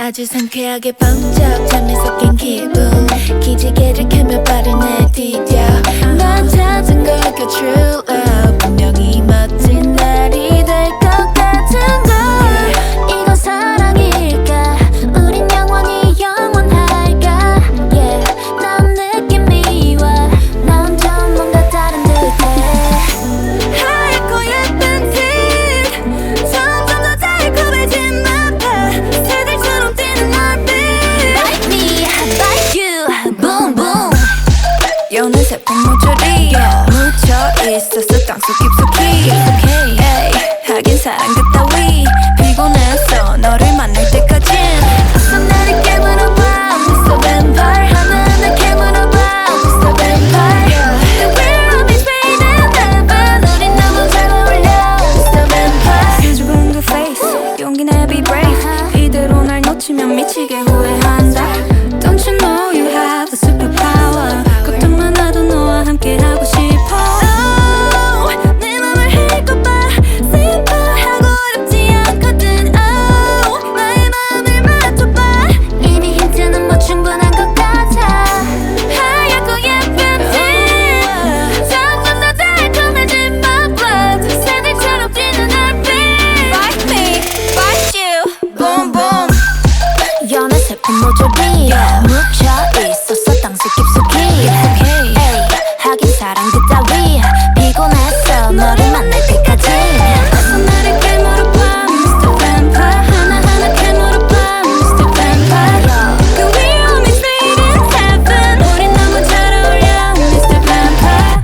아주 상쾌하게 번쩍 잠에 섞인 기분 기지개를 켜며 발을 내디뎌 난 찾은 걸까 true love 분명히 멋진 날이 될 것 같은 걸 이건 사랑일까 우린 영원히 영원할까 yeah 난 느낌이 와 난 좀 뭔가 다른 듯해 하얗고 예쁜 tit 점점 더 달콤해진 my path 새들처럼 뛰는 얼빛 Bite me, bite you, boom boom 여는 새콤 모조리 묻혀 있었어 땅속 깊숙이 hey, 하긴 사랑 그따위 피곤했어 너를 만날 때까진 어서 나를 깨물어봐 Mr. Vampire 하나하나 깨물어봐 Mr. Vampire The we're always waiting heaven 우린 너무 잘 어울려 Mr. Vampire 수줍은 그 face 용기 내 be brave 이대로 날 놓치면 미치게 후회한다 Don't you know you have the superpower 걱정 많아도 너와 함께 하고 싶어 oh, 내 맘을 읽어봐 simple 어렵지 않거든 oh, 나의 마음을 맞춰봐 이미 힌트는 뭐 충분한 것 같아 하얗고 예쁜 tit 점점 더 달콤해진 my blood 새들처럼 뛰는 얼빛 Bite me, bite you, boom boom 연애 슬픈 모조리 묻혀 있었어 땅속 깊숙이 hey, 하긴 사랑 그따위 피곤했어 너를 만날 때까지 어서 나를 깨물어봐 Mr. Vampire 하나하나 깨물어봐 Mr. Vampire 그 위에 always waiting heaven 우린 너무 잘 어울려 Mr. Vampire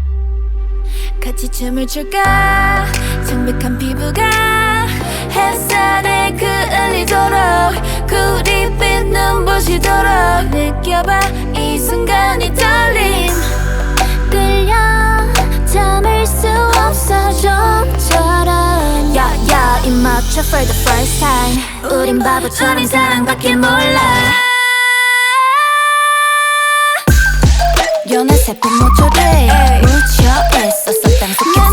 같이 춤을 출까 창백한 피부가 햇살에 그을리도록 구릿빛 눈부시도록 느껴봐 이 순간이 떨림 끌려 참을 수 없어 좀처럼 야야 입 맞춰 for the first time 우린 바보처럼 사랑밖에 몰라 연애 새콤 모조리 묻혀 있었어 땅속